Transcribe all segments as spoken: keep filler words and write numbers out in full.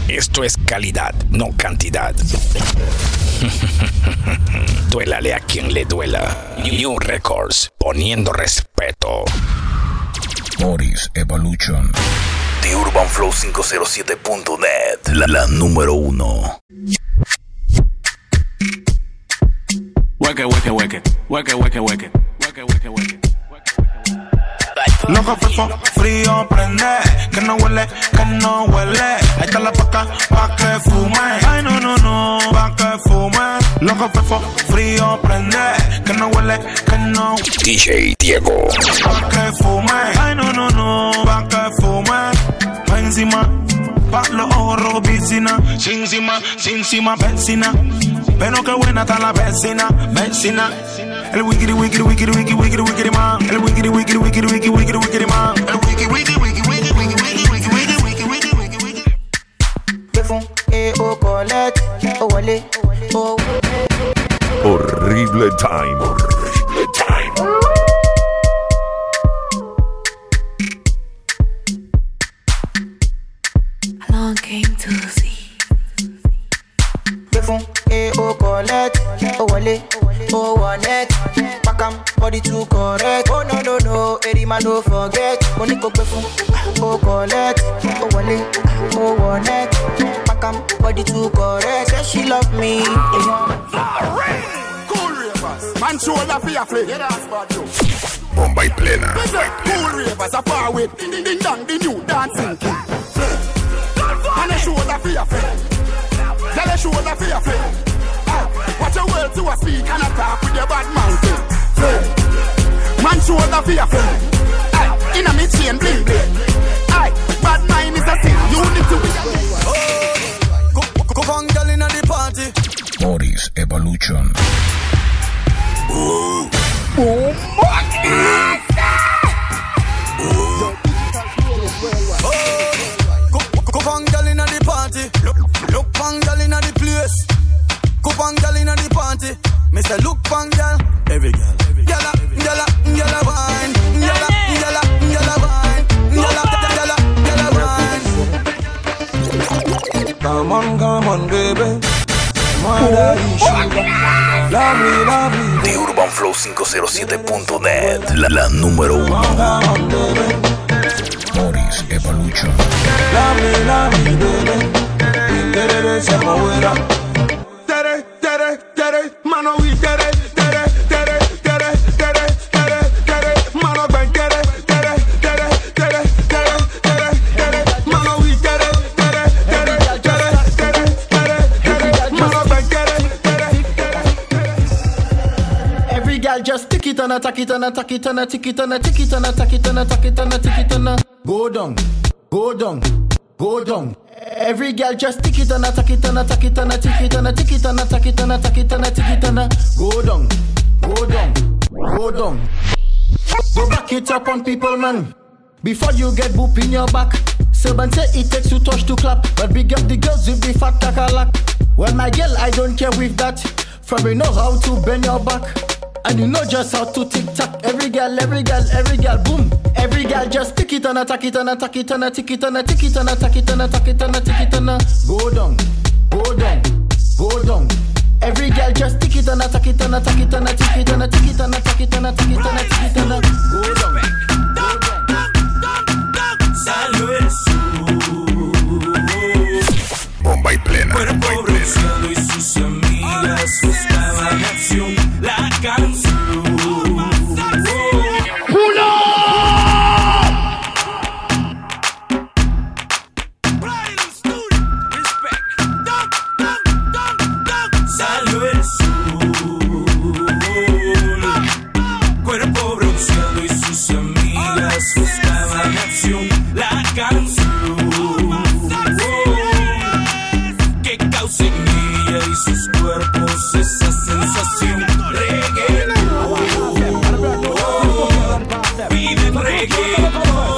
Esto es calidad, no cantidad. Duélale a quien le duela. New Records, poniendo respeto. Boris Evolution. The Urban Flow quinientos siete punto net, la, la número uno. Hueque, hueque, hueque, hueque, hueque, hueque, hueque, hueque, hueque. Loco, fefo, frío, prende. Que no huele, que no huele. Ahí está la paca, pa' que fume. Ay, no, no, no, pa' que fume. Loco, fefo, frío, prende. Que no huele, que no. D J Diego. Pa' que fume. Ay, no, no, no, pa' que fume. Pa' encima, pa' los ojos rojos, piscina. Sin encima, sin encima, vecina. Pero qué buena está la vecina, vecina. El wikiri wikiri wikiri wikiri wikiri wikiri man. El wikiri wikiri wikiri wikiri wikiri wikiri man. El wikiri wikiri wikiri wikiri wikiri wikiri wikiri wikiri wikiri wikiri. Befon et au collègue, au wallet, au. Horrible time. Horrible time. Along came to see. Befon et au collègue, au wallet, au wallet. Pakam, body too correct. Oh no no no, every man don't forget. Moniko befon, au collègue, au wallet, au wallet. Pakam, body too correct. Say she love me. Cool ravers, man shoulder for your flick. Yeah, that's bad yo. Bomba y plena. Cool ravers, a power with ding ding ding dong, the new dancing king. And a shoulder for your flick. Tell a shoulder for your flick. Watch your words to a speak and a talk with your bad mountain. Man shoulder for your flick. In a me chain bling bling. Bad mind is a sin. You need to be. Go on, girl inna the party. Boris Evolution. Ooh. Oh, Go on, girl inna the party. Look, look, on, girl inna the place. Go on, girl inna the party. Me say, look, on, girl. Every girl, gyal, gyal, gyal, wine, gyal, gyal, gyal, wine, gyal, gyal, wine. Come on, come on, baby. Lovely, lovely. The Urban Flow quinientos siete punto net, la, la número uno. Boris Evolution. Lovely, lovely, baby. Tere, se moverá. Tere, tere, tere, mano y tere, tere, tere, tere, tere, tere, tere, mano ven, tere, tere, tere, tere, tere, tere, tere, mano y tere, tere, tere, tere, tere, tere, tere, mano ven, tere, tere, tere. Every girl just tick it and attack it and attack it and tick it and tick it and attack it and attack it and tick it and go down, go down, go down. Every girl just tick it and attack it and attack it and tick it and tick it and attack it and attack it and tick it and go down, go down, go down. Go back it up on people, man. Before you get boop in your back. Servant say it takes two touch to clap, but big up the girls with the fat takalak. Well, my girl, I don't care with that. From you know how to bend your back. And you know just how to tick tock. Every girl, every girl, every girl, boom. Every girl just tick it and attack it and attack it and tick it and tick it and attack it and attack it and tick it and go down, go down, go down. Every girl just tick it and attack it and attack it and tick it and tick it and attack it and tick it and tick it and go down, go down. Salió Bomba y plena. Cuerpo bronceado y sus amigas buscaban acción. La canción. Salió el sol. Cuerpo bronceado y sus amigas buscaban acción. La canción que causa en ella y sus cuerpos esa sensación. Reggae, piden reggae.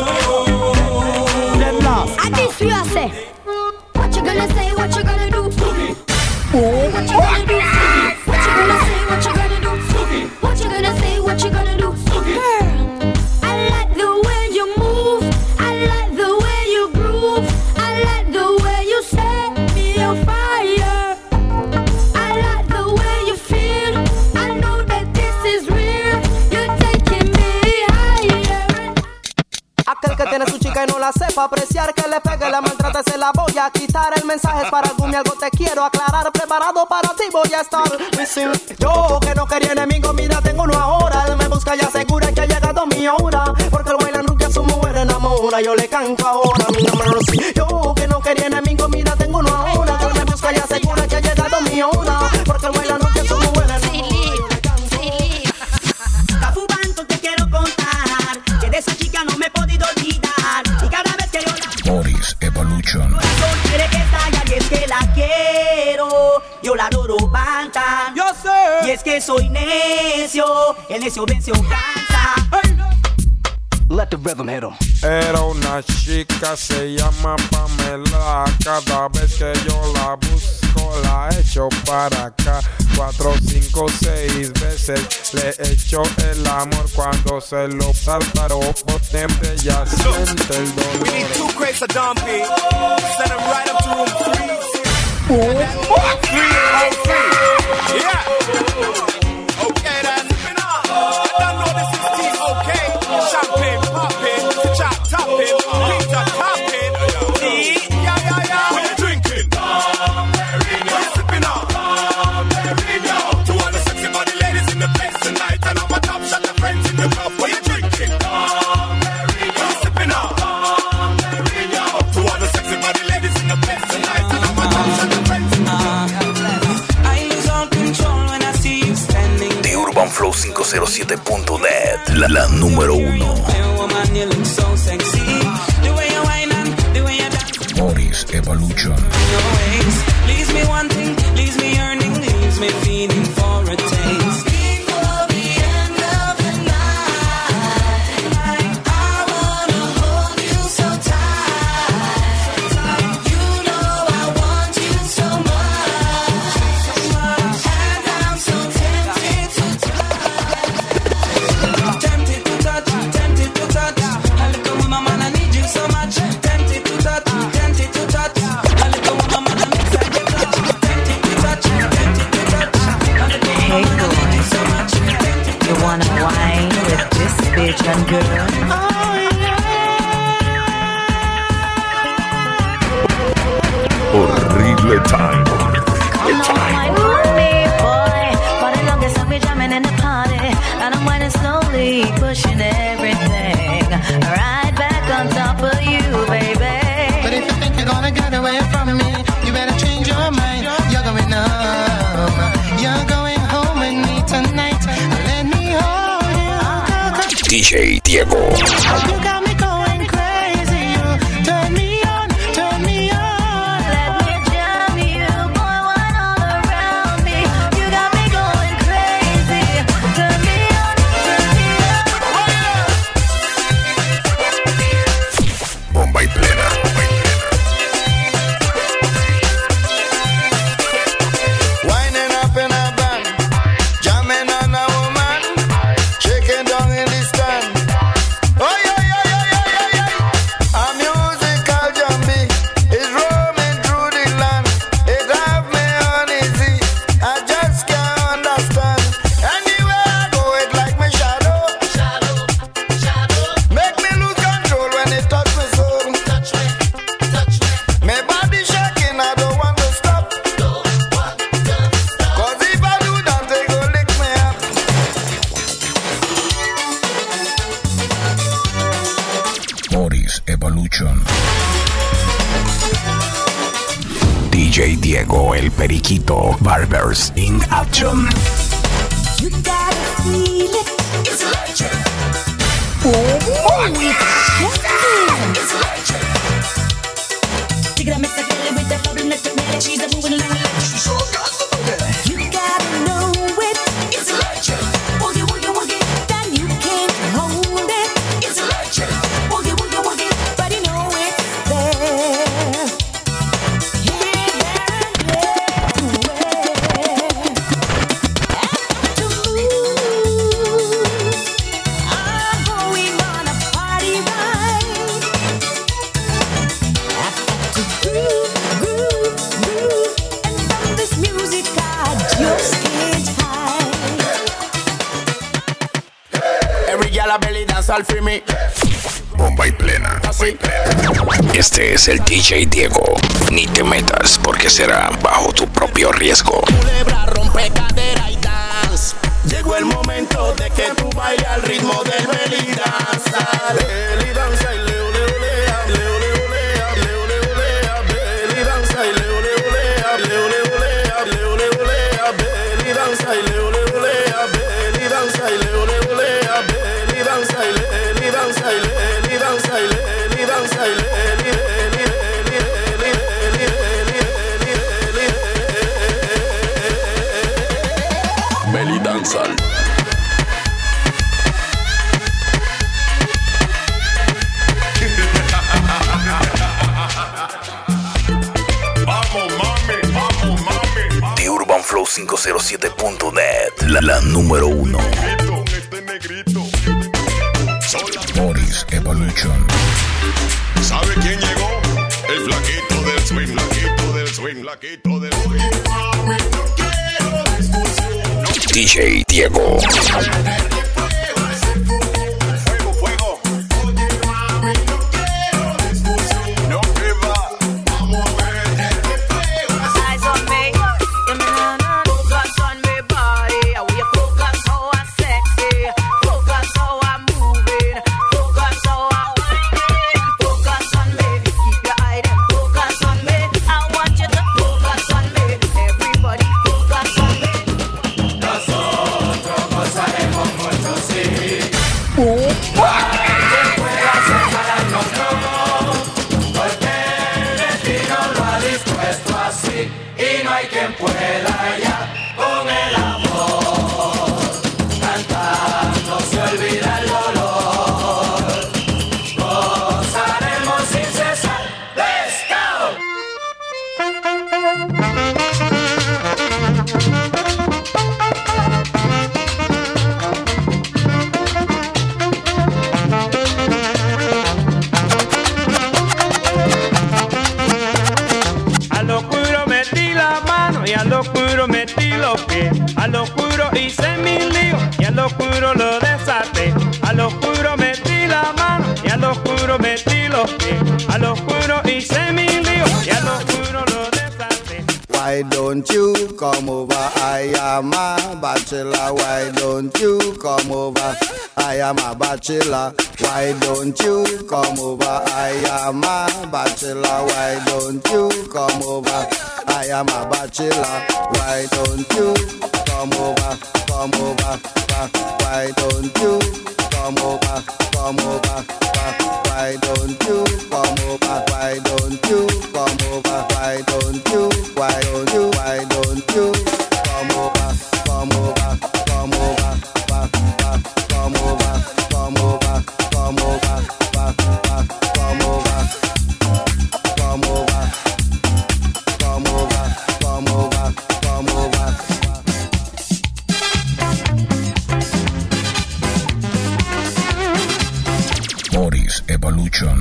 I this you say. What you gonna say? What you gonna do? What you gonna do? What you gonna say? What you gonna do? What you gonna say? What you gonna do? Girl, I like the way you move. I like the way you groove. I like the way you say. pa' apreciar que le pegue, la maltrata se la voy a quitar. El mensaje es para algún y algo te quiero aclarar. Preparado para ti voy a estar. Yo que no quería enemigo, mira tengo uno ahora. Él me busca y asegura que ha llegado mi hora. Porque el bailan que a su mujer enamora. Yo le canto ahora, mi número sí. Yo que no quería enemigo, mira tengo uno ahora. Él me busca y asegura que ha llegado mi hora. Porque el bailan que a su mujer enamora. Esa chica no me he podido olvidar. Y cada vez que yo la Boris Evolution. corazón quiere que estalla. Y es que la quiero. Yo la adoro banta. Yo sé. Y es que soy necio. El necio vence o cansa. Hey. Let the rhythm hit 'em. Era una chica, se llama Pamela. Cada vez que yo la busco, la echo para acá. Cuatro, cinco, seis veces le echo el amor. Cuando se lo saltaró, potente ya siente el dolor. We need two crates of Dom P. Send them right up to room three. three oh three. Yeah. Okay, then. I don't know this is T O K. Champagne poppin', chop toppin', pizza toppin'. Yeah, yeah, yeah. What you drinking? Dom Perignon. What you sipping on? Dom Perignon. To all the sexy body ladies in the place tonight, and I'm a top shot the friends in the club. What you drinking? Dom Perignon. What you sipping on? Dom Perignon. To all the sexy body ladies in the place tonight, and I'm a top shot the friends in the club. I lose all control when I see you standing. The Urban Flow cinco cero siete punto net, la, la número uno. Boris Evolution. Leaves me wanting, leaves me yearning, leaves me feeling for a taste. Before the end of the night, I wanna hold you so tight. You know I want you so much, and I'm so tempted to touch. Tempted to touch, tempted to touch. A little woman, man, I need you so much. Tempted to touch, tempted to touch. A little woman, man, I miss and get touch. Tempted to touch, tempted to touch. A little woman, man, I need you so much. You wanna wine with this bitch and girl? Horrible time. Come on, wine with me, boy. For the longest I've been jamming in the party, and I'm whining slowly, pushing everything right back on top of you, baby. But if you think you're gonna get away from me, you better change your mind. You're going home. You're going home with me tonight. Let me hold you. D J Diego. You got me going crazy. You turn me on, turn me on. Let me jam you, boy, wine all around me. You got me going crazy. Turn me on, turn me on. Bomba y plena. Winding up in a band, jamming on a woman, shaking down in the stand. Oh yeah, yeah, yeah, yeah, yeah, yeah. A musical jammy is roaming through the land. It have me uneasy, I just can't understand. Anywhere I go, it like me shadow, shadow, shadow. Make me lose control when it touch me so. Touch me, touch me. My body shaking, I don't want to stop. Don't want to stop. Cause if I do that, they go lick me up. Boris Evolution. D J Diego el Periquito. Barbers in Action. You gotta feel it. It's electric. Oh, it's jumping. It's electric. Take it a mix, I get it with that bubble, let the melody. She's a moving along electric. So got to do that. You gotta know it. It's electric. Woogie, woogie, woogie. Then you can't hold it. It's electric. Woogie, woogie, woogie. But you know it's there. Here, there, and everywhere. To move. I'm going on a party ride. I've got to groove, groove, groove. And from this music I just can't hide. Every girl a belly dance all for me. Bomba y plena. Bomba y plena. Este es el D J Diego. Ni te metas porque será bajo tu propio riesgo. Culebra, rompe cadera y dance. Llegó el momento de que tú bailes al ritmo del belly dance. Belly dance y leo, leo, lea, leo, leo, lea, leo, leo, lea, belly dance y leo, leo, lea, leo, leo, lea, leo, leo, lea, belly dance y leo, leo, lea, belly dance y leo, leo, lea, belly dance y belly dance y belly dance y belly dance y belly Belly Dancehall. Vamos, mami, vamos, mami. The Urban Flow cinco cero siete punto net, la, la número uno. Boris Evolution. ¿Sabe quién llegó? El flaquito del swing, flaquito del swing, flaquito del swing. D J Diego. Fuego, fuego. No te va. Vamos a ver. Eyes on me, give me na na. Focus on me body, how you focus how I'm sexy, focus how I'm moving, focus how I'm whining, focus on me, keep your eye then focus on me. I want you to focus on me, everybody focus on me. Nosotros gozaremos mucho, sí. Porque el destino lo ha dispuesto así y no hay quien pueda ya con el amor. Cantando se olvida el dolor. Gozaremos sin cesar. Let's go. A lo oscuro metí la mano y a lo oscuro metí los pies. A lo oscuro hice mi lío y a lo oscuro lo desaté. A lo oscuro metí la mano y a lo oscuro metí los pies. A lo oscuro hice mi lío y a lo oscuro lo desaté. Why don't you come over? I am a bachelor. Why don't you come over? I am a bachelor. Why don't you come over? I am a bachelor. Why don't you come over? I am a bachelor. Why don't you come over? Come over. Why don't you come over? Come over. Why don't you come over? Why don't you come over? Why don't you? Why don't you? Why don't you come over? Come over. Come over. Come over. Come over. Come over. Come over. Come over. Come over. Come over. Come over. Boris Evolution.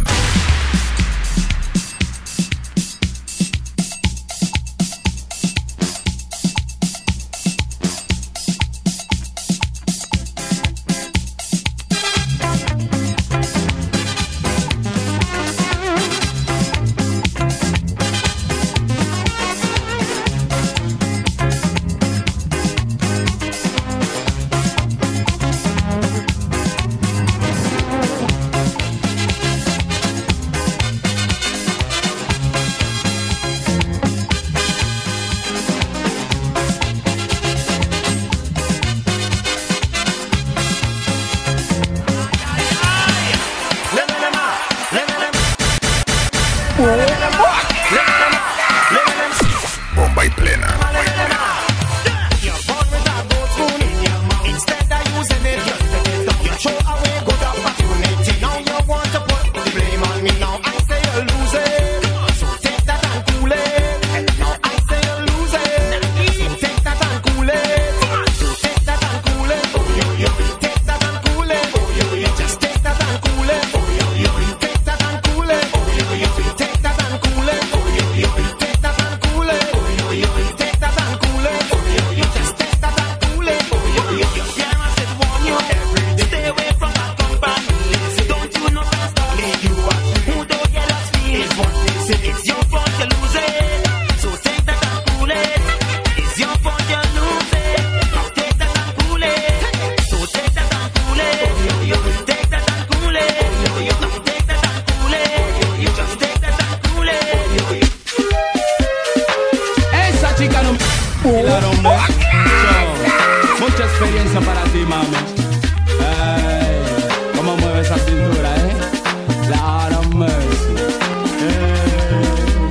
dice para ti, mami. Hey, cómo mueve esa cintura, eh. Lord of mercy. Hey.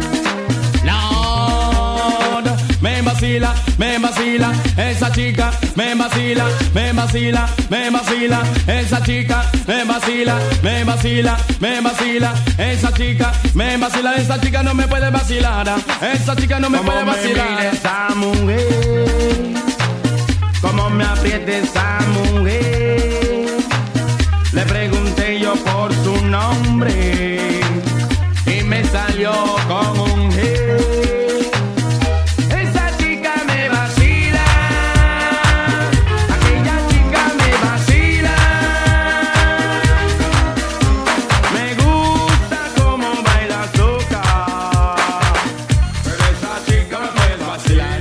Lord, me vacila, me vacila, esa chica, me vacila, me vacila, me vacila, esa chica, me vacila, me vacila, me vacila, esa chica, me vacila, esa chica no me puede vacilar, esa chica no me puede vacilar. Mira esa mujer, cómo me aprieta esa mujer. Le pregunté yo por su nombre y me salió con un G. Esa chica me vacila, aquella chica me vacila. Me gusta cómo baila soca, pero esa chica me puede vacilar.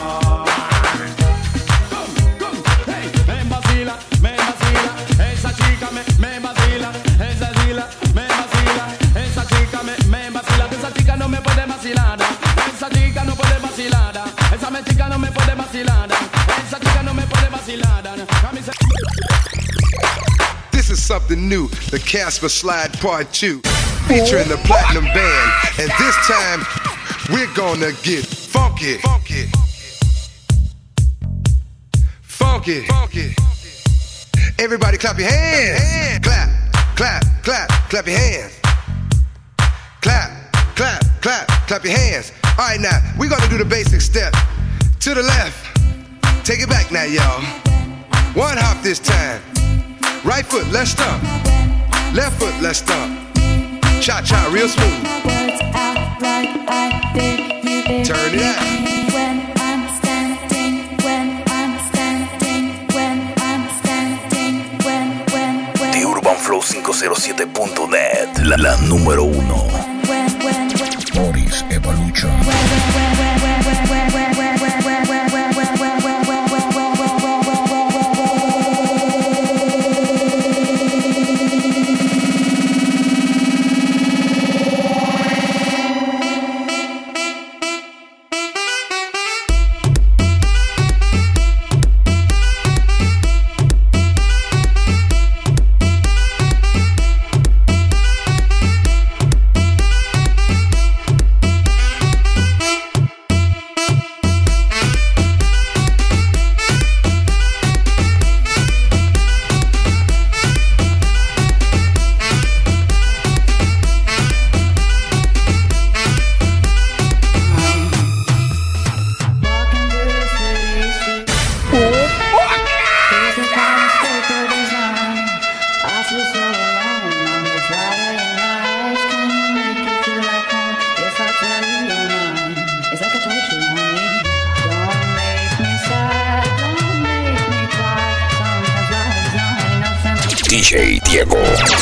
Hey, me vacila, me vacila, esa chica me, me vacila, esa chila, me vacila, esa chica me, me vacila, esa chica no me puede vacilar, esa chica no puede vacilar, esa me chica no me puede vacilar, esa chica no me puede vacilar. This is something new, the Casper Slide Part two, featuring the Platinum Band, and this time we're gonna get funky, funky, funky, funky. Everybody clap your hands. Clap, clap, clap, clap your hands. Clap, clap, clap, clap your hands. All right, now, we're gonna do the basic step. To the left. Take it back now, y'all. One hop this time. Right foot, let's stomp. Left foot, let's stomp. Cha-cha, real smooth. Turn it out. The Urban Flow cinco cero siete punto net, la, la número uno. Boris Evolution. D J Diego.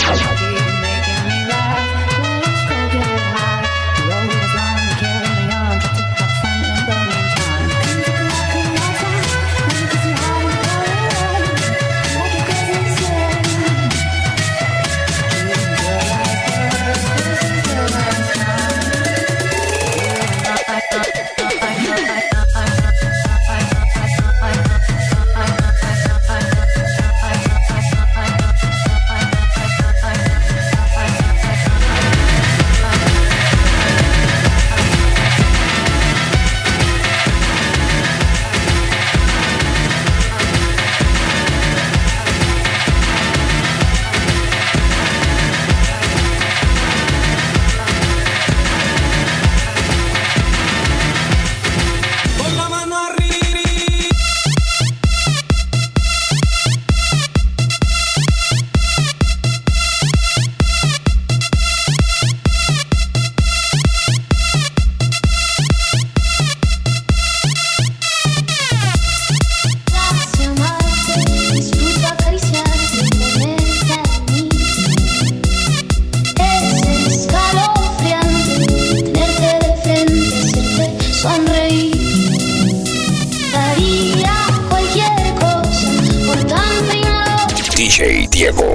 D J Diego.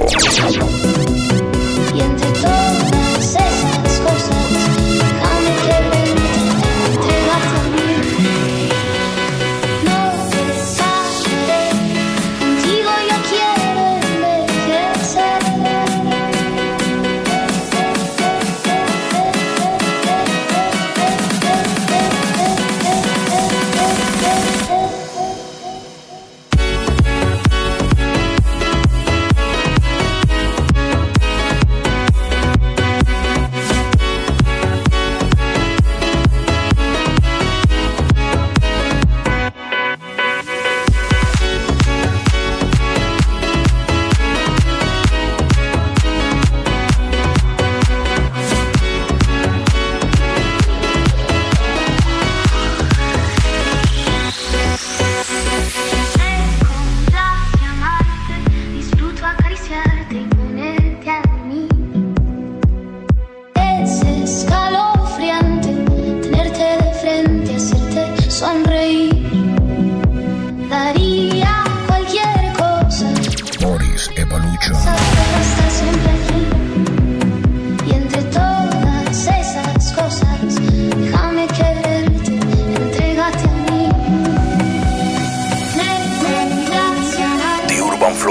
Y entre todas esas cosas, déjame que permita entregarte a mí. No te pases,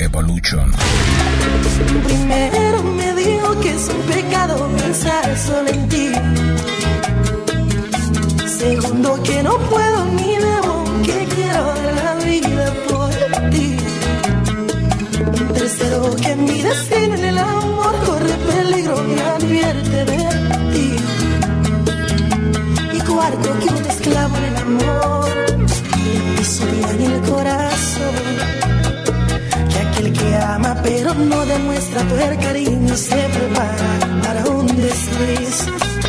Evolution. Primero me dijo que es un pecado pensar solo en ti. Segundo, que no puedo ni debo, que quiero dar la vida por ti. Tercero, que mi destino en el amor corre peligro y advierte de ti. Y cuarto, que un esclavo en el amor le pisotea en el corazón. Que aquel que ama pero no demuestra tu cariño se prepara para un desliz.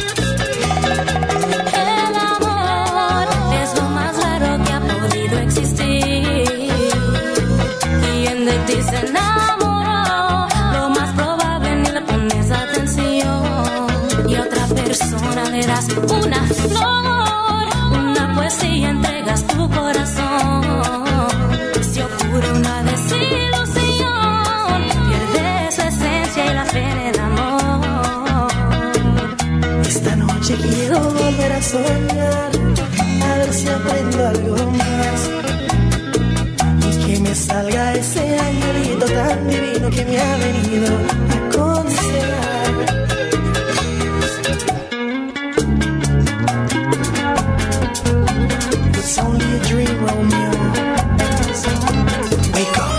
El amor es lo más raro que ha podido existir. Quien de ti se enamoró, lo más probable ni le pones atención. Y a otra persona le das una flor, una poesía, entregas tu corazón. Si ocurre una desilusión, pierde su esencia y la fe en el amor. Esta noche quiero volver a soñar, a ver si aprendo algo más. Y que me salga ese angelito tan divino que me ha venido a aconsejar. It's only a dream, Romeo. Wake up.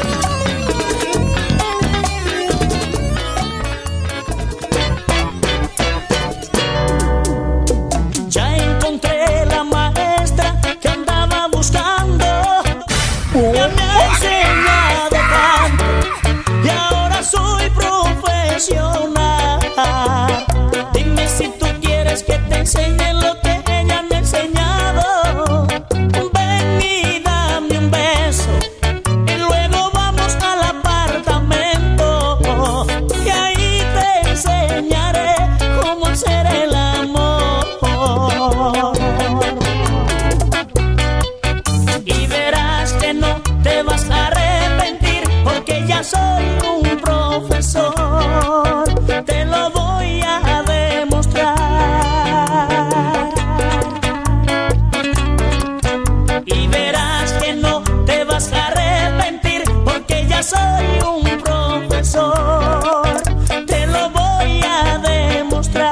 Ya encontré la maestra que andaba buscando. Ya me ha enseñado tanto y ahora soy profesional. Dime si tú quieres que te enseñe lo que ella me ha enseñado. Ven y dame un beso y luego vamos al apartamento y ahí te enseñaré cómo hacer el amor. Y verás que no te vas a arrepentir porque ya soy un profesor. Te lo voy a demostrar. Y verás que no te vas a arrepentir porque ya soy un profesor. Te lo voy a demostrar.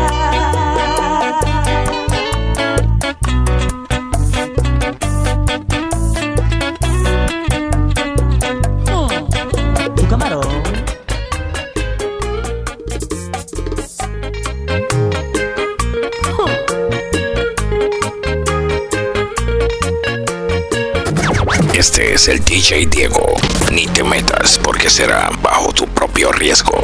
Tu camarón. Este es el D J Diego. Ni te metas porque será bajo tu propio riesgo.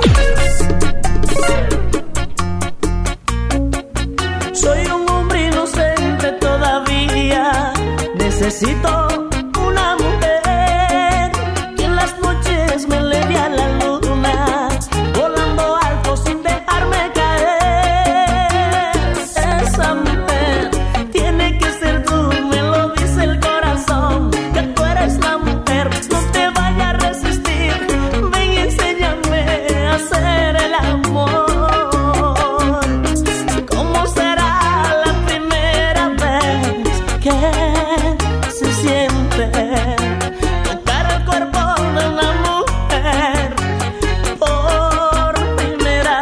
Soy un hombre inocente todavía. Necesito una mujer que en las noches me eleve a la luna, volando alto sin dejarme caer. Esa mujer tiene que ser tú, me lo dice el corazón. Que tú eres la mujer, no te vayas a resistir. Ven y enséñame a hacer el amor. ¿Cómo será la primera vez que se siente tocar el cuerpo de una mujer por primera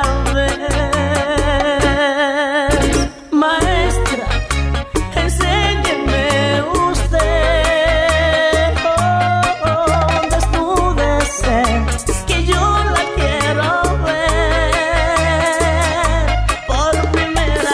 vez? Maestra, enséñeme usted, oh, oh, desnúdese, que yo la quiero ver por primera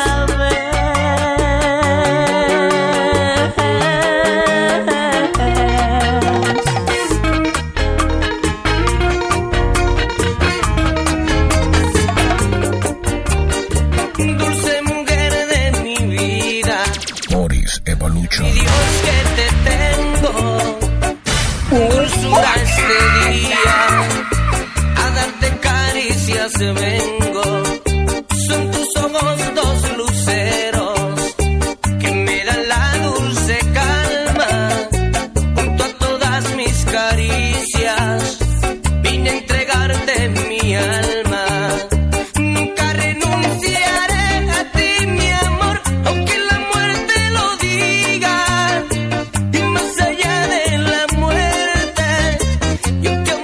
vez. Dulce mujer de mi vida, Boris Evolution. mi Dios que te tengo, dulzura este día, a darte caricias vengo. Son tus ojos dos luceros que me dan la dulce calma. Junto a todas mis caricias vine a entregarte mi alma. Nunca renunciaré a ti, mi amor, aunque la muerte lo diga. Y más allá de la muerte, y aunque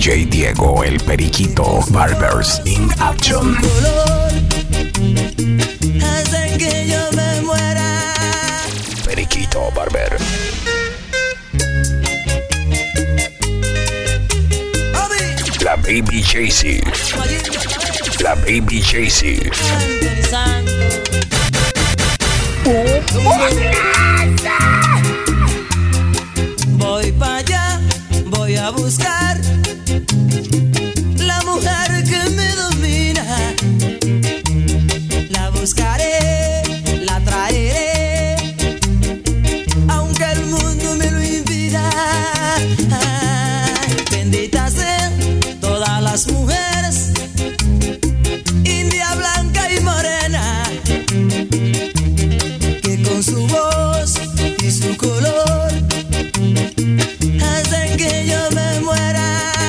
J Diego, el periquito. Barbers in action. Hacen que yo me muera. Periquito Barber. La Baby Jay-Z. La Baby Jay-Z. Voy para allá, voy a buscar la mujer que me domina. La buscaré, la traeré, aunque el mundo me lo impida. Ay, benditas sean todas las mujeres, india, blanca y morena, que con su voz y su color hacen que yo me muera.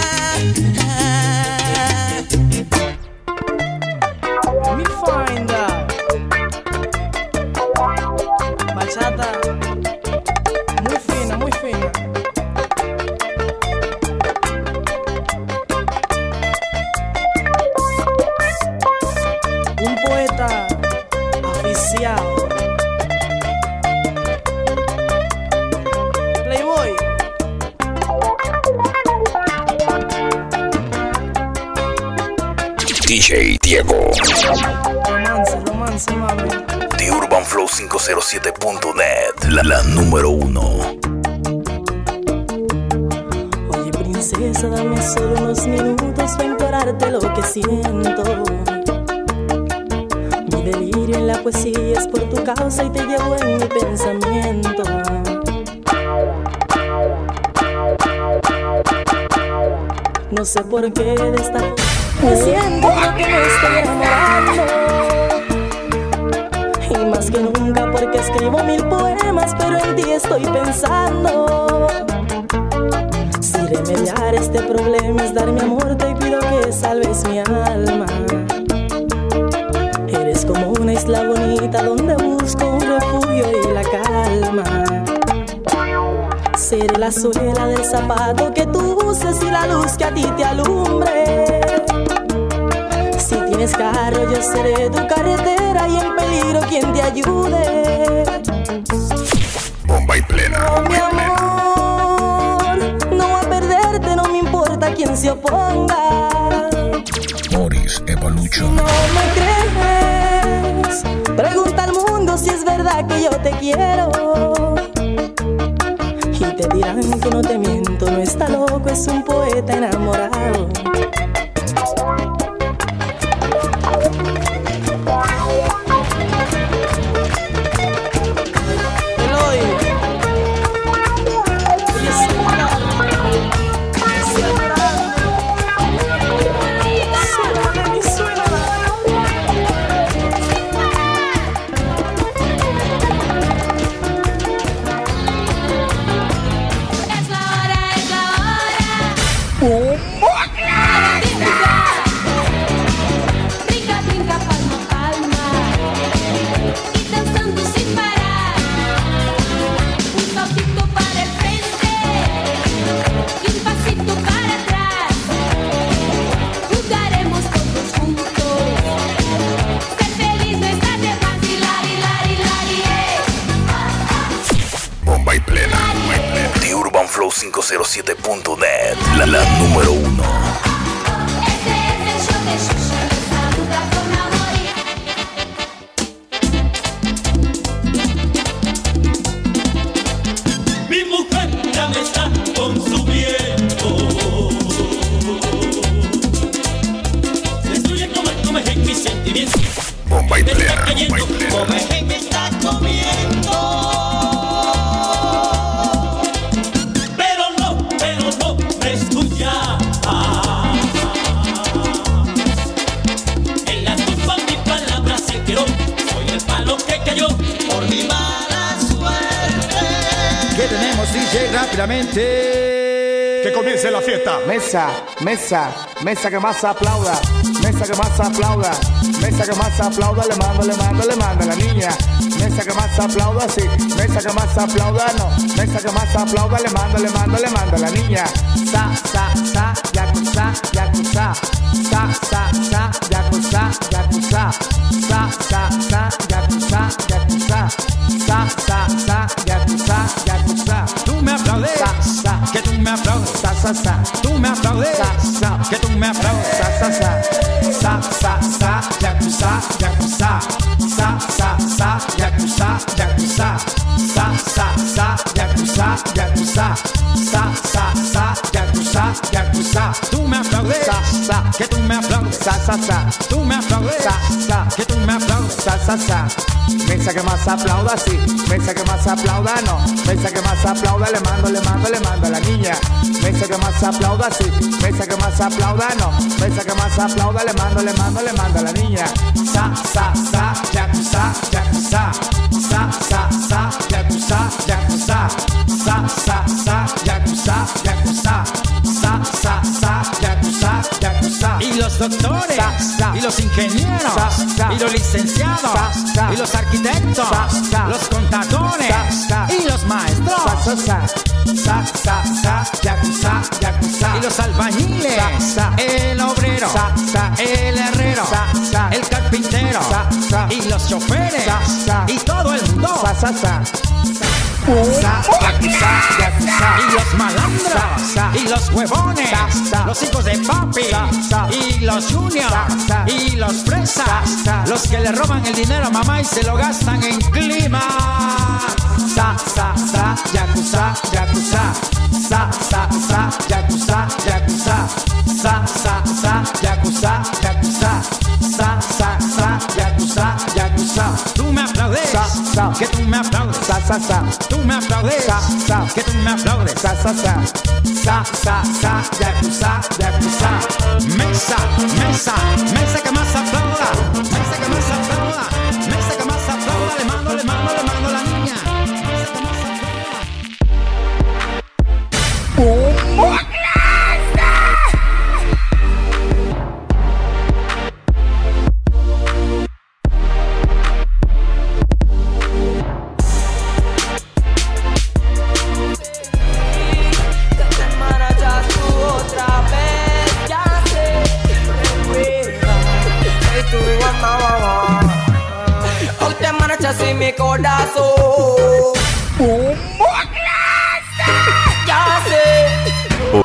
Let me find out. Bachata muy fina, muy fina. Un poeta aficiado. Playboy. D J Diego. Romance, romance, mami. The Urban Flow cinco cero siete punto net, la, la número uno. Oye, princesa, dame solo unos minutos para implorarte lo que siento. Mi delirio en la poesía es por tu causa y te llevo en mi pensamiento. No sé por qué de esta me siento que me estoy enamorando. Y más que nunca porque escribo mil poemas, pero en ti estoy pensando. Si remediar este problema es dar mi amor, te pido que salves mi alma. Eres como una isla bonita donde busco un refugio y la calma. Seré la suela del zapato que tú uses y la luz que a ti te alumbre. Si tienes carro yo seré tu carretera y en peligro quien te ayude. Bomba y plena. Oh, mi amor, no a perderte, no me importa quién se oponga. Boris Evolution. No me crees, pregunta al mundo si es verdad que yo te quiero. Y te dirán que no te miento, no está loco, es un poeta enamorado. cinco cero siete punto net, la, la número uno. Mi mujer ya me está consumiendo. Se destruye como come en mis sentimientos. Bomba y plena, bomba y plena. Come en me está comiendo. Rápidamente. Que comience la fiesta. Mesa, mesa, mesa que más aplauda. Mesa que más aplauda. Mesa que más aplauda. Le mando, le mando, le mando a la niña. Mesa que más aplauda, sí. Mesa que más aplauda, no. Mesa que más aplauda. Le mando, le mando, le mando a la niña. Sa, sa, sa, yakuza, yakuza. Sa, sa, sa, yakuza, yakuza. Sa, sa, sa, yakuza, yakuza. Sa, sa, sa, yakuza, yakuza. Tú me aplaudes, sa, sa, que tú me aplaudes, sa, sa, sa. tú me aplaudes, sa, sa, que tú me aplaudes, sa, sa, sa, sa, sa, sa, yakuza, yakuza. Sa, sa, sa, yakuza, yakuza. Sa, sa, sa, yakuza, yakuza. Sa, sa, sa, yakuza, yakuza. tú me aplaudes, Sa, sa, que tú me aplaudes, sa, sa, sa. tú me aplaudes, Sa, sa, que tú me aplaudes. sa, sa, sa. Mesa que más aplauda, sí. Mesa que más aplauda, no. Mesa que más aplauda, le mando, le mando, le mando a la niña. Mesa que más aplauda, sí. Mesa que más aplauda, no. Mesa que más aplauda, le mando, le mando, le mando a la niña. Sa, sa, sa, yakuza, yakuza. Sa, sa, sa, yakuza, yakuza. Sa, sa, sa, yakuza, yakuza. Sa, sa, sa, yakuza, yakuza. Y los doctores, Sa, sa. y los ingenieros, Sa, sa. y los licenciados, Sa, sa. y los arquitectos, Sa, sa. los contadores, Sa, sa. y los maestros, Sa, sa, sa. Sa, sa, sa, yakuza, yakuza. y los albañiles, Sa, sa. el obrero, Sa, sa. el herrero, Sa, sa. el carpintero, Sa, sa. y los choferes, Sa, sa. y todo el mundo, Sa, sa, sa. Sa, yakuza, yakuza. y los malandros, Sa, sa. y los huevones, Sa, sa. los hijos de papi, Sa, sa. y los juniors, Sa, sa. y los fresas, Sa, sa. los que le roban el dinero a mamá y se lo gastan en clima. Sa, sa, sa, yakuza, yakuza. Sa, sa, sa, yakuza, yakuza. Sa, sa, sa, yakuza, yakuza. Sa, sa, sa, yakuza, yakuza. Tú me aplaudes, Sa, sa. que tú me aplaudes, Sa, sa, sa. tú me aplaudes, Sa, sa. que tú me aplaudes. Sa, sa, sa. Sa, sa, sa, yakuza, yakuza. Mesa, mesa, mesa que más aplauda, mesa que más aplauda, mesa que más aplauda, le mando, le mando, le mando a la niña. Mesa que más Hoy te marchas sin mi corazón. Ya sé.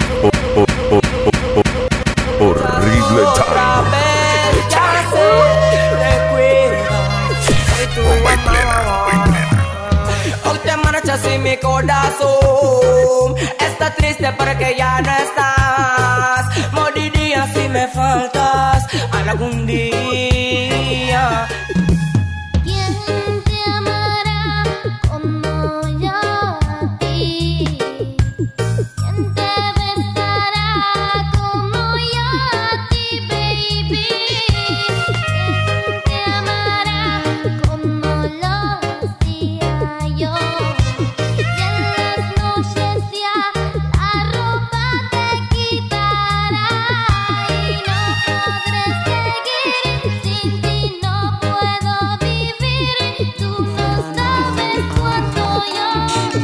Horrible Otra time. vez, ya sé. Recuerda. Soy tu mamá. Hoy te marchas sin mi corazón. Está triste porque ya no estás. Moriría si me faltas algún día. ¿Quién te amará como yo a ti? ¿Quién te besará como yo a ti, baby? ¿Quién te amará como lo hacía yo? Y en las noches ya la ropa te quitará y no podré seguir sin ti, no puedo vivir. Tú no sabes cuánto yo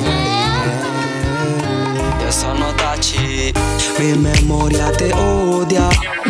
Eso no está chi. Mi memoria te odia.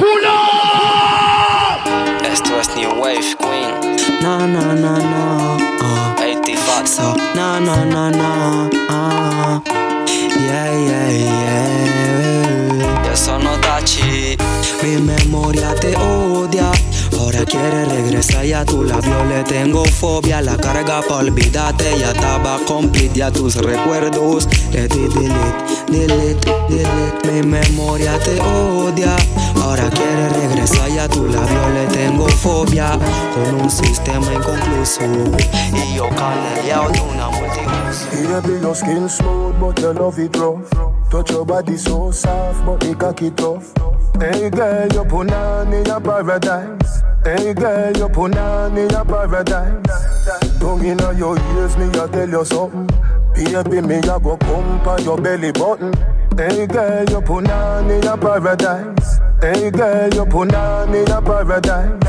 Esto es New Wave Queen. Na na na na. Uh. eighty Fatso. Na na na na. Uh. Yeah yeah yeah. Eso no está chi. Mi memoria te odia. Ahora quiere regresar y a tu labio le tengo fobia. La carga pa' olvidarte ya estaba complete. Ya tus recuerdos le di delete, delete, delete. Mi memoria te odia. Ahora quiere regresar y a tu labio le tengo fobia. Con un sistema inconcluso y yo caneleado de una multiverso. Baby, your skin smooth but you love it rough. Touch your body so soft but the cocky tough. Hey girl, you punani your paradise. Hey girl, you punani your paradise. Tongue inna your ears, me a tell you something. Baby, me a go pump on your belly button. Hey girl, you punani a paradise. Hey girl, you punani a paradise.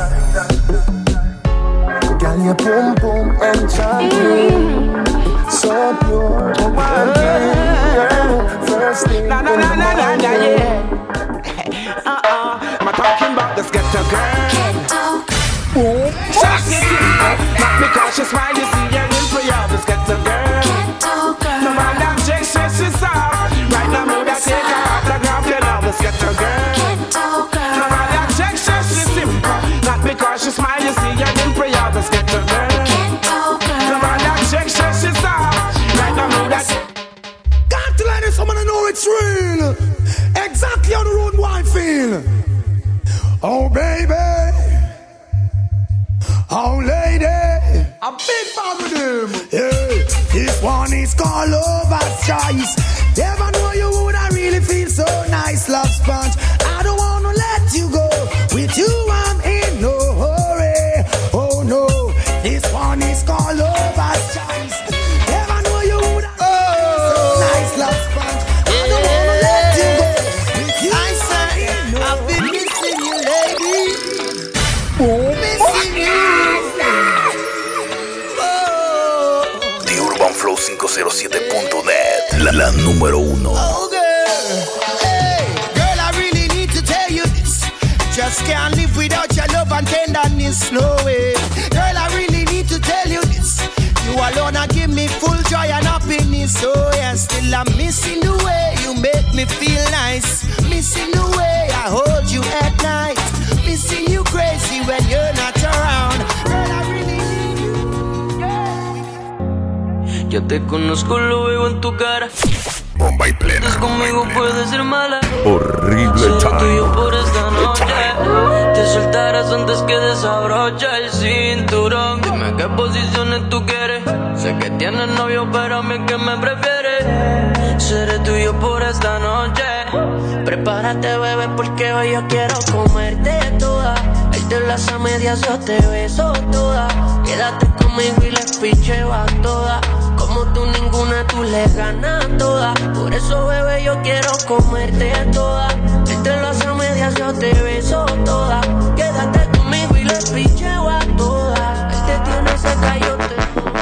Girl, you boom boom enchanting, so pure, girl. First thing na na in na the na na morning. na yeah. Uh-uh, I'm talking about the skeptic girl. Just get it, not because she smile, you see her in prayer. The skeptic girl. No man that checks, says she's out. Right now, me that take her autograph, you know the skeptic girl. No man that checks, says she's simple. Not because she smile, you see her in prayer. The skeptic girl. No man that checks, says she's out. Right now, me that. Got to let someone know it's real. Exactly how the road boy feel. Oh baby, oh lady, a big fan with him. Yeah, this one is called Lover's Choice. Never know you would I really feel so nice, love sponge. I don't wanna let you go. With you I'm in no hurry. Oh no, this one is called Lover's Choice. Never know you would I really feel so nice, love sponge. I don't wanna let you go. With you I say, no I've been missing you, lady. Oh, missing you. The Urban Flow cinco cero siete punto net, la, la número uno. Oh girl, hey, girl, I really need to tell you this. Just can't live without your love and tenderness, no way. Girl, I really need to tell you this. You alone are give me full joy and happiness, oh yeah. Still I'm missing the way you make me feel nice. Missing the way I hold you at night. Missing you crazy when you're not around. Girl, I really need you. Ya te conozco, lo veo en tu cara. Bomba y plena. Estás conmigo, puedes ser mala. Horrible Seré time. tuyo por esta noche. Te soltarás antes que desabrocha el cinturón. Dime qué posiciones tú quieres. Sé que tienes novio, pero a mí que me prefieres. Seré tuyo por esta noche. Prepárate, bebé, porque hoy yo quiero comerte toda. Ahí te las a medias, yo te beso toda. Quédate conmigo y les picheo a toda. Como tú ninguna, tú le ganas toda. Por eso, bebé, yo quiero comerte toda. Ahí te las a medias, yo te beso toda. Quédate conmigo y les picheo a toda. Él te tiene seca, yo te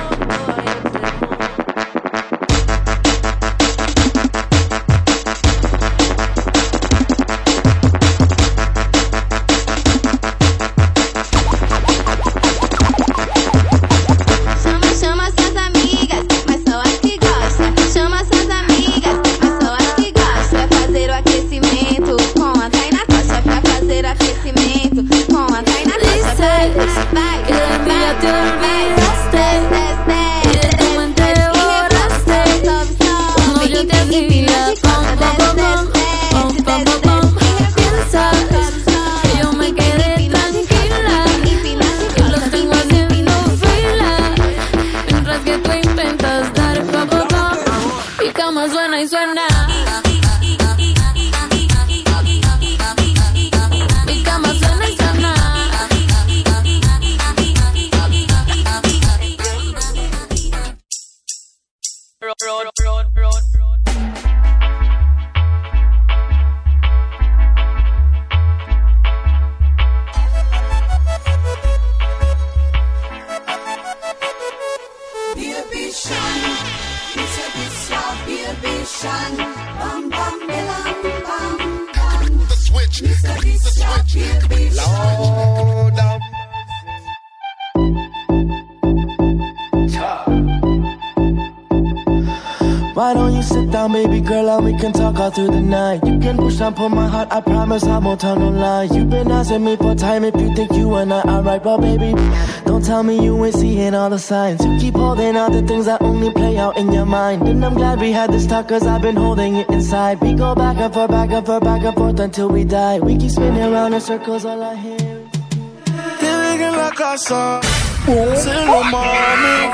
Why don't you sit down, baby girl, and we can talk all through the night. You can push and pull my heart, I promise I won't tell no lie. You've been asking me for time if you think you and I are right. But baby, don't tell me you ain't seeing all the signs. You keep holding out the things that only play out in your mind. And I'm glad we had this talk, cause I've been holding it inside. We go back and forth, back and forth, back and forth until we die. We keep spinning around in circles, all I hear is Te ven en la casa, se lo mami.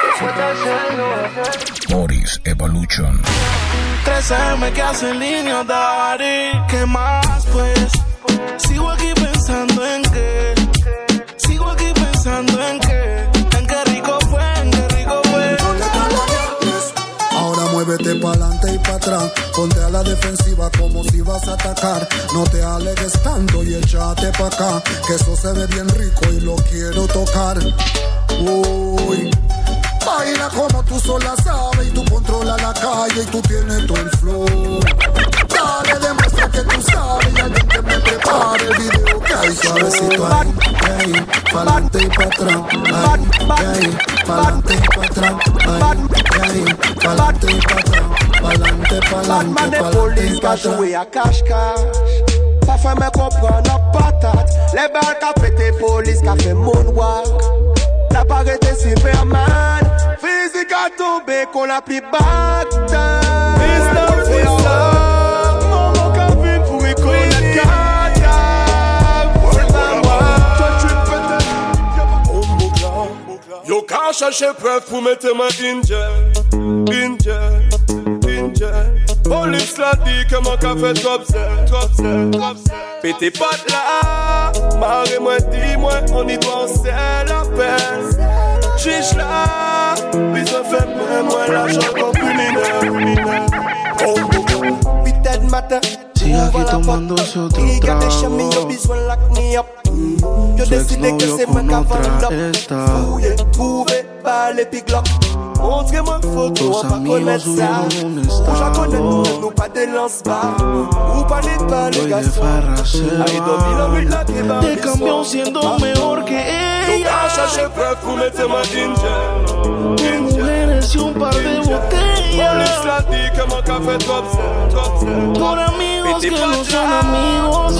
Morris Evolution. tres eme que hace línea, daddy. ¿Qué más pues? Sigo aquí pensando en qué. Sigo aquí pensando en qué. En qué rico fue, en qué rico fue. Ahora muévete pa'lante y pa' atrás. Ponte a la defensiva como si vas a atacar. No te alegues tanto y échate pa' acá, que eso se ve bien rico y lo quiero tocar. Uy, baila como tú sola sabes y tú controlas la calle y tú tienes todo el flow. Dale, demuestra que tú sabes y alguien que me prepare el video que hay suavecito ahí, ahí, pa'lante y pa' atrás, ahí, ahí, pa'lante y pa' atrás, ahí, ahí, pa'lante y pa' atrás, pa'lante, pa'lante, pa'lante y pa' atrás. Cash, cash. Ça fait me comprendre la patate. Les balles qu'a fait tes polices, qu'a fait moonwalk. T'as pas arrêté Superman. Physique a tombé qu'on a pris back time. Mister Freestyle. Mon qu'a vu pour y connaître Kata. C'est pas moi. Yo ka chercher preuve pour mettre ma inject. Inject, inject. Police l'a dit que mon qu'a fait trop zè, trop zè, trop zè. Pété pas là, marre-moi, dis-moi, on y doit en serrer la peine. Chiche là, puis ça fait même moi l'argent qu'on criminel. Oh, Peter matin. Sigue aquí tomándose otro trago. Su exnovio con otra está. Tus amigos subieron un estado. Estoy de farra se te cambió siendo mejor que ella. Mujeres y un par de botellas. Por amigos que no son amigos,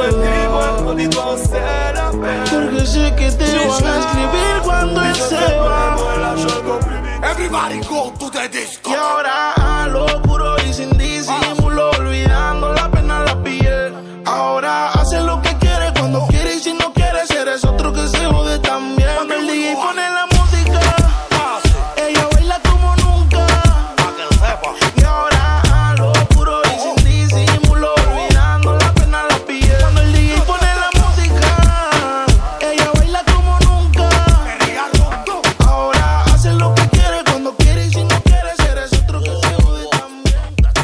porque sé que te van a escribir cuando él se va. Everybody go to the disco. Y ahora a lo puro y sin disimulo, olvidando la pena en la piel. Ahora hace lo que quiere cuando quiere y si no quiere, eres otro que se jode también. Cuando el D J pone la música, ella baila como nunca. Y ahora a lo puro y sin disimulo, olvidando la pena en la piel. Cuando el D J pone la música, ella baila como nunca. Ahora hace lo que quiere cuando quiere y si no quiere, eres otro que se jode también.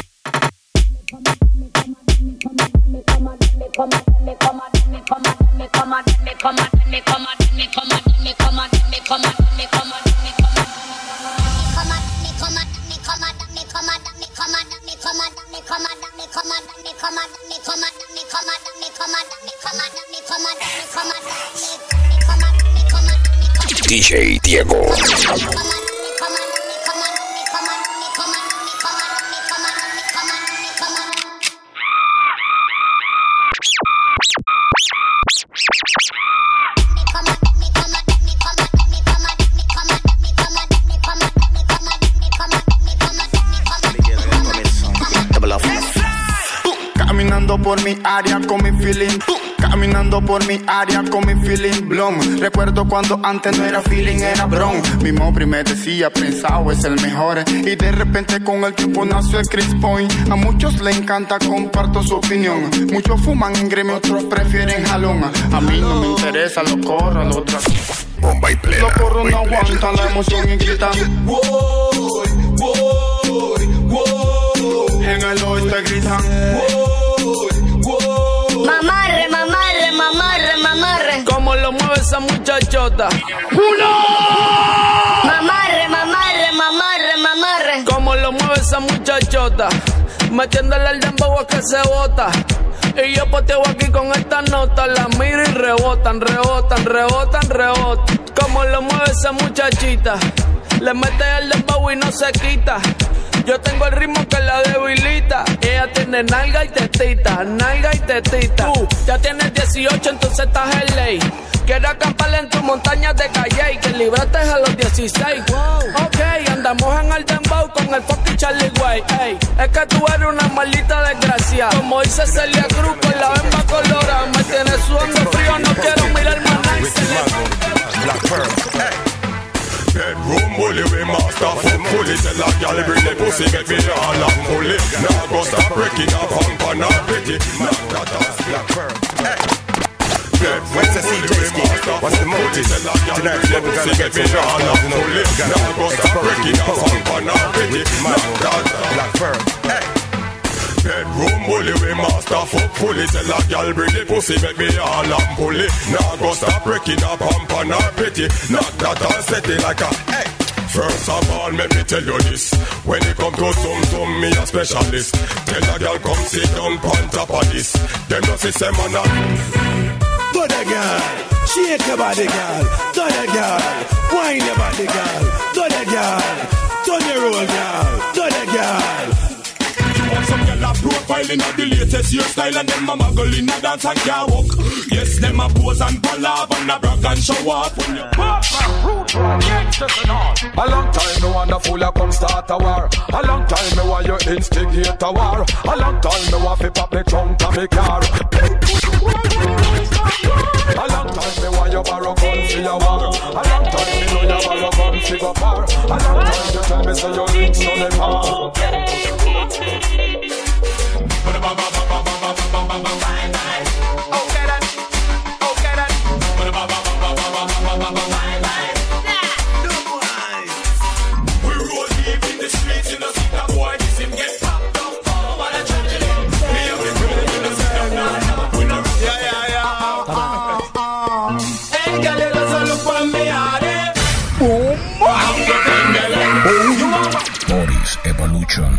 D J Diego. Caminando por mi área con mi feeling. Caminando por mi área con mi feeling blom. Recuerdo cuando antes no era feeling, era bron. Mi mobri me decía, pensado es el mejor. Y de repente con el tiempo nació el Chris Point. A muchos le encanta, comparto su opinión. Muchos fuman en gremio, otros prefieren jalón. A mí no me interesa, lo corro, lo otro. Bomba y plena. Los corros no aguantan la emoción y gritan. Woy, woy, woy. En el oeste gritan. Mamarre, mamarre, mamarre, mamarre. ¿Cómo lo mueve esa muchachota? ¡Uno! Mamarre, mamarre, mamarre, mamarre. ¿Cómo lo mueve esa muchachota? Metiéndole al dembow a que se bota. Y yo poteo aquí con esta nota. La miro y rebotan, rebotan, rebotan, rebotan. ¿Cómo lo mueve esa muchachita? Le mete el dembow y no se quita. Yo tengo el ritmo que la debilita. Ella tiene nalga y tetita, nalga y tetita. Tú ya tienes dieciocho, entonces estás en ley. Quiero acampar en tu montaña de calle. Que libraste a los dieciséis. Wow. Ok, andamos en el dembow con el fucking Charlie Way. Ey, es que tú eres una maldita desgracia. Como dice Celia Cruz con la bemba colorada. Me tienes sudando frío, no quiero mirar más nada. Black Pearl, hey. Bedroom bully, we master fuck fully. Tell a gal bring the pussy, get me all up fully. Now go stop breaking up, pump and not pretty. Not that ass, Black Pearl, hey. Where's the C J ski? What's the motive? Tonight we're gonna get me all up fully. Now go stop breaking up, pump and not pretty. Not that Black Pearl, hey. Bedroom bully, we master fuck fully. Tell a girl bring the pussy, make me all and pull it. Now go stop breaking up, pump and her pity. Knock that and set it like a hey. First of all, let me tell you this. When it come to some, some, me a specialist. Tell a girl come sit down on top of this. Them no see say man a Go the girl, shake your body girl. Go the girl, wine your body girl. Go the girl, turn your roll girl. Go the girl. Some girl a profile in the latest hairstyle and them a muggle in a dance and can't walk. Yes, them a pose and palav and a brag and show off. When you pop a long time me wonder fool you come start a war. A long time me want you instigate a war. A long time me want fi pop me trunk and me car. A long time me want you borrow gun for your war. A long time me know you borrow gun for go far. A long time you tell me say you links on the bar. Boris Evolution.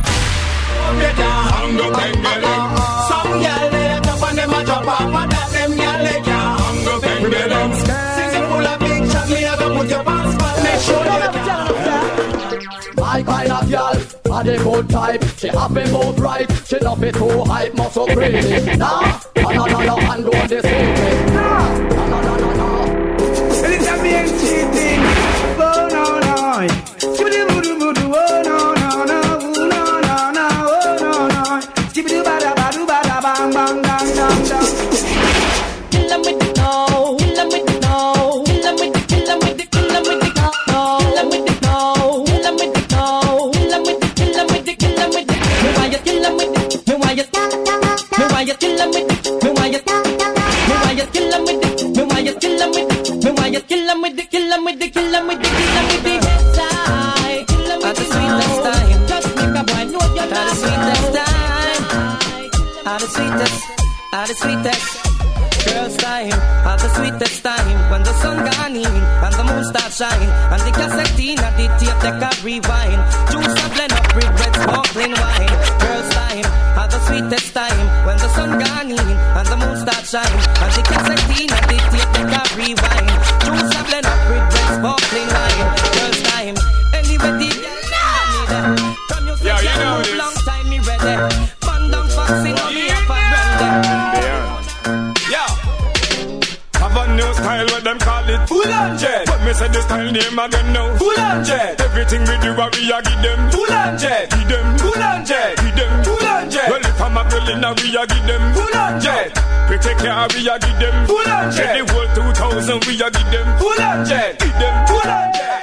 Some girl they a drop and them a drop off, and that them girl they can't hang up and get them. Since you full of big shot, me a go put your pants back, make sure you can. My kind of girl, a the good type. She have me move right, she not be too hype, must so crazy. Nah, no no no no, and do this secret. Nah, no no no no no. It's a being cheating. Oh no no. Skibidi boo boo boo. Oh no no no. Oh no no no. Oh no no. Skibidi bada bada bada bang bang bang bang bang. Kill 'em with the no, kill 'em with the no, kill 'em with the, kill 'em with the, kill 'em with the no, kill 'em with the no, kill 'em with the no, kill 'em with the, kill 'em with the, kill 'em with the. Me why you kill 'em with the, me why you, me why you kill 'em with the, me why you, me why you kill 'em with the, me why you kill 'em with the, me why you kill 'em with the, kill 'em with the, kill 'em with the, kill 'em with the. Side, kill 'em with the sweetest time. Just make a boy know you're not the sweetest time. Are the sweetest, are the sweetest. Girls time, are the sweetest time. When the sun gone in and the moon start shine, and the cassette in and the tape take a rewind. Juice a blend up with red sparkling wine. Girls time, are the sweetest time. When the sun gone in and the moon start shine, and the cassette in and the tape take a rewind. Juice a blend up with red sparkling wine. Girls time, anyway the girl need them. From you say you move long time me ready. Fan down foxing on me up a brandy. Have a new style, what them call it Full on Jet. But me say the style name again now Full on Jet. Everything we do, we a give them Full on Jet. Give them Full on Jet. Give them Full on Jet. Well, if I'm a girl in a, we a give them Full on Jet. We take care, we a give them Full on Jet. The whole two thousand, we a give them Full on Jet. Give them Full on Jet.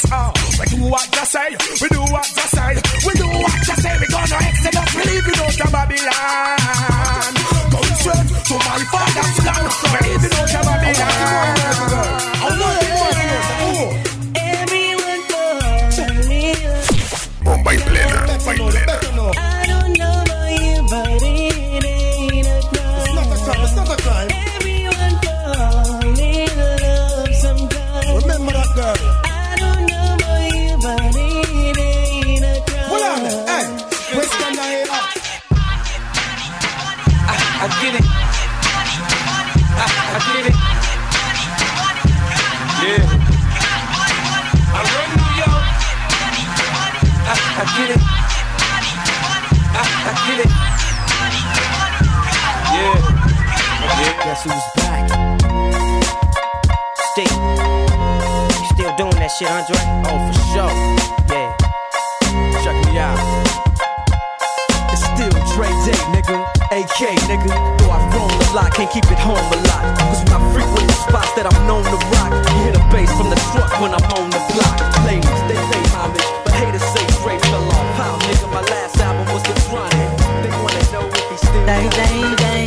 Yes, uh, we do what you say, we do what you say, we do what you say. We gonna exodus, we leave you out of Babylon. Going straight to my father's land, we leave you out of Babylon. I know you want to Everyone calls me. Bomba y plena, bomba y plena. I don't know about you, but it ain't a crime. It's not a crime, it's not a crime. Everyone calls me love sometimes. Remember that girl. I don't know about you, but it ain't a crime. Hold on, hey, where's the night up? I, I get it. I, I get it. Yeah. I run New York. I, I get it. I, I get it. Yeah. Yeah. Guess who's back? Still, you still doing that shit, Andre? Oh, for sure. Yeah. Check me out. It's still Dre Day, nigga. A K, nigga. Though I've roamed a lot, can't keep it home a lot. Cause when I frequent the spots that I'm known to rock, you hear the bass from the truck when I'm on the block. Ladies, they pay homage, but haters say Dre fell off. How, nigga, my last album was The Grind. They wanna know if he still Day, day, day.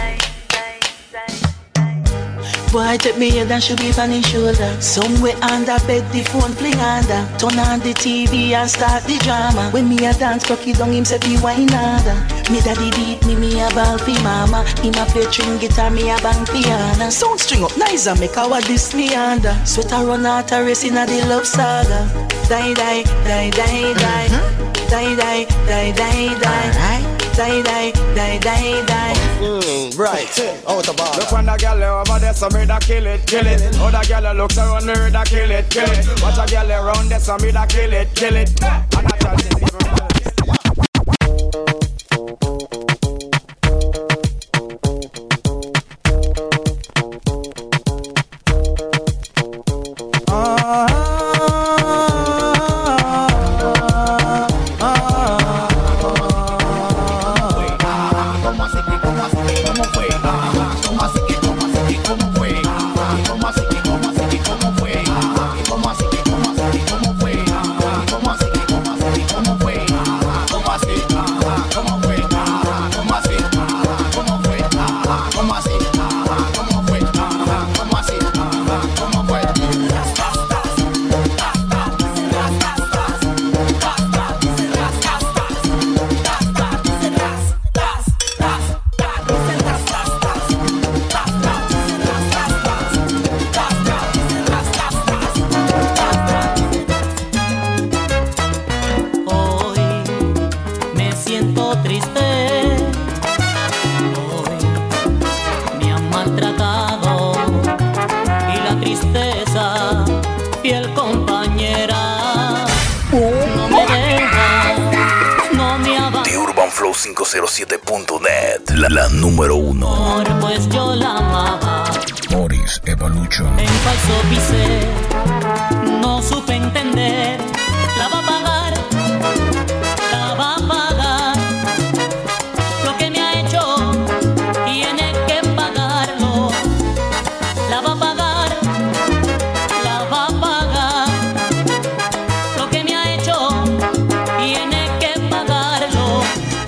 Boy, take me head and should be on his shoulder. Somewhere under bed, the phone fling under. Turn on the T V and start the drama. When me a dance, cocky down, him say be wine harder. Me daddy beat me, me a ball fi mama. Him a play string guitar, me a bang piano. Sound string up nice and make our this me under. Sweat a run out a race in a the love saga. Die, die, die, die, die. Die, die, die, die, die. Die, die, die, die, die. Mm, right, out the bar. Look when the girl over there, so me da kill it, kill it. Other girl looks around me, da kill it, kill it. Watch a girl around there, so me da kill it, kill it. And I tell you, cinco cero siete punto net, la, la número uno. Pues yo la amaba. Boris Evolution. En falso pisé, no supe entender. La va a pagar, la va a pagar. Lo que me ha hecho, tiene que pagarlo. La va a pagar, la va a pagar. Lo que me ha hecho, tiene que pagarlo.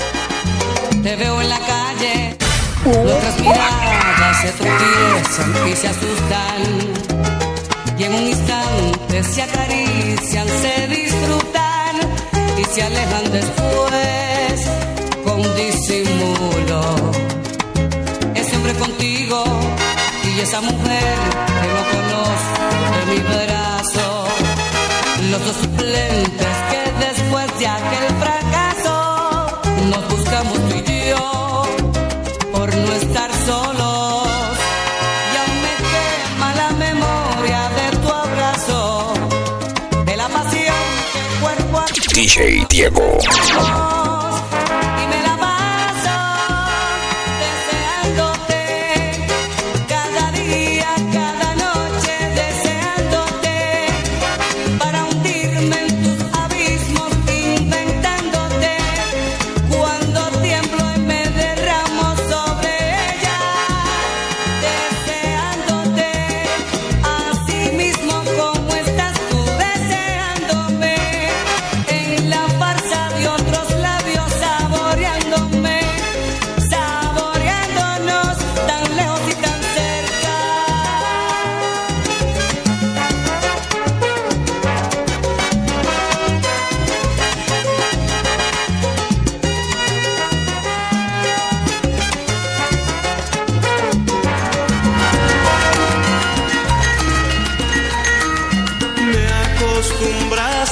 Te veo en la calle, nuestras miradas se tropiezan y se asustan. Y en un instante se acarician, se disfrutan y se alejan después con disimulo. Ese hombre contigo y esa mujer que no conozco de mi brazo. Los dos suplentes que después de aquel fracaso nos buscamos tú y yo por no estar solos. Y aún me quema la memoria de tu abrazo, de la pasión que cuerpo a D J Diego. y me la paso deseándote cada día, cada noche deseándote para hundirme en tus abismos inventándote cuando tiemblo y me derramo sobre ella deseándote así mismo como estás tú deseándote.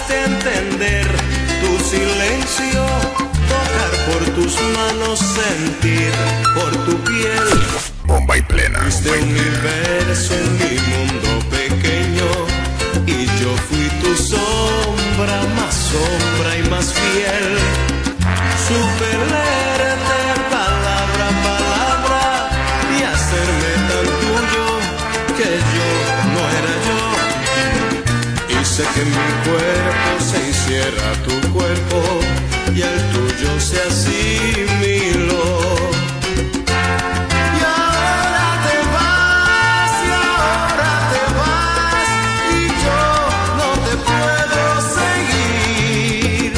llegaste a entender tu silencio, tocar por tus manos, sentir por tu piel. Bomba y plena. Este universo en mi mundo pequeño y yo fui tu sombra, más sombra y más fiel. Supe leerte palabra a palabra y hacerme tan tuyo que yo no era yo. Hice que mi cuerpo se hiciera tu cuerpo y el tuyo se asimiló. Y ahora te vas, y ahora te vas, y yo no te puedo seguir.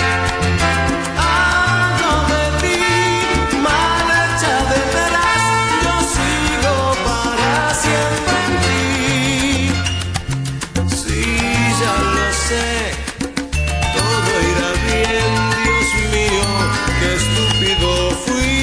Ando de ti, marcha detrás, yo sigo para siempre en ti. Sí, ya lo sé, todo irá bien, Dios mío, qué estúpido fui.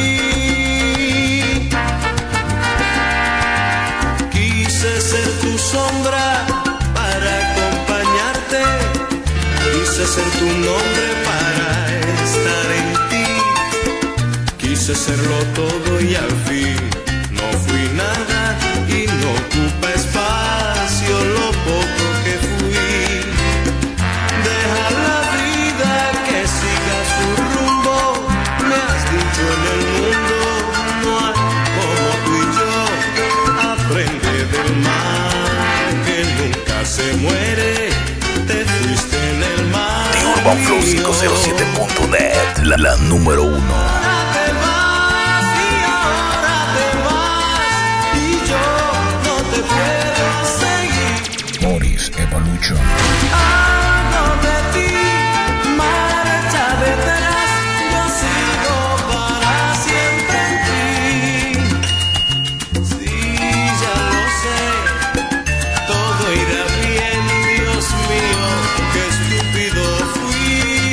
Quise ser tu sombra para acompañarte, quise ser tu nombre para estar en ti. Quise serlo todo y al fin no fui nada y no ocupa espacio lo poco que fui. Deja la vida que siga su rumbo, me has dicho en el mundo no hay como tú y yo. Aprende del mar que nunca se muere, te fuiste en el mar. The Urban Flow cinco cero siete punto net, la, la número uno. Boris Evolution. Ando de ti, marcha detrás, yo sigo para siempre en ti. Sí, ya lo sé, todo irá bien, Dios mío, qué estúpido fui.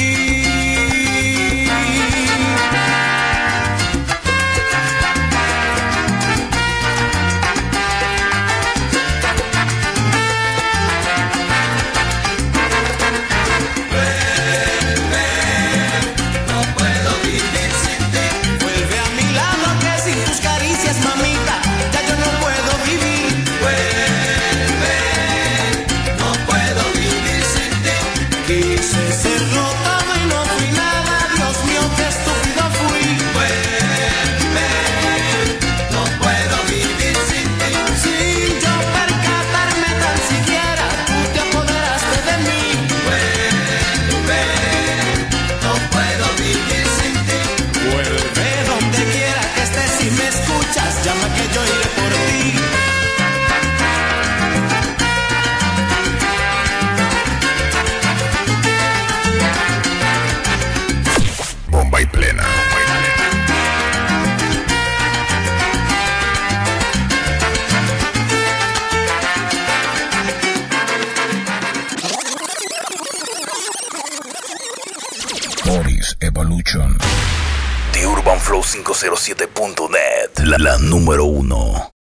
Vuelve a mi lado que sin tus caricias, mamita, ya yo no puedo vivir. Vuelve, no puedo vivir sin ti. Quise serlo todo y no fui nada, Dios mío, qué estúpido fui. Vuelve, no puedo vivir sin ti. Sin yo percatarme tan siquiera, tú te apoderaste de mí. Vuelve, no puedo vivir sin ti. Vuelve donde quiera que estés, si me escuchas, llama que yo iré por ti. Bomba y plena. Boris Evolution. The Urban Flow cinco cero siete punto net, la, la número uno.